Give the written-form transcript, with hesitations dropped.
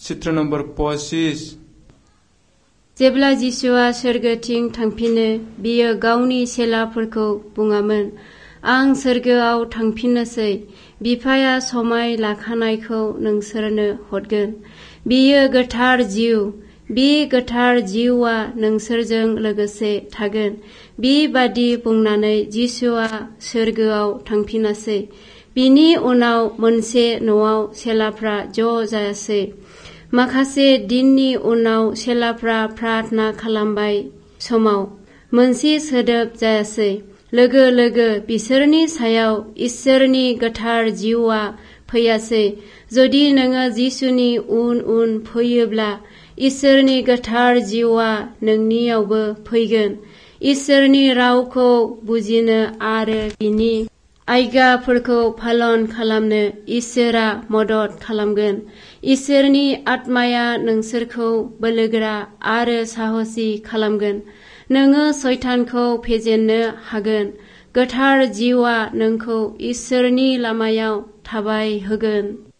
चित्र नम्बर 25 जेब्ला जिसुआ सोरगोथिं थांफिनो बियो गावनि चेलाफोरखौ बुङामोन, आं सोरगोआव थांफिननोसै, बिफाया समाय लाखानायखौ नोंसोरनो हरगोन। बियो गोथार जिउ, बे गोथार जिउआ नोंसोरजों लोगोसे थागोन। बेबादि बुंनानै जिसुआ सोरगोआव थांफिनासै। बिनि उनाव मोनसे न'आव चेलाफ्रा ज' जायासै। माखासे दिननि उनाव चेलाफ्रा प्रार्थना खालामबाय समाव मोनसे सोदोब जायासै। लोगो लोगो बिसोरनि सायाव इसोरनि गोथार जिउआ फैयासै। जुदि नोङो जिसुनि उन उन फैयोब्ला इसोरनि गोथार जिउआ नोंनियावबो फैगोन। इसोरनि रावखौ बुजिनो आरो बिनि आज्ञाफोरखौ पालन खालामनो इसोरआ मदद खालामगोन। इसोरनि आत्माया नोंसोरखौ बोलोगोरा आरो साहसि खालामगोन। नोङो सैतानखौ फेजेननो हागोन। गोथार जिउआ नोंखौ इसोरनि लामायाव थाबायहोगोन।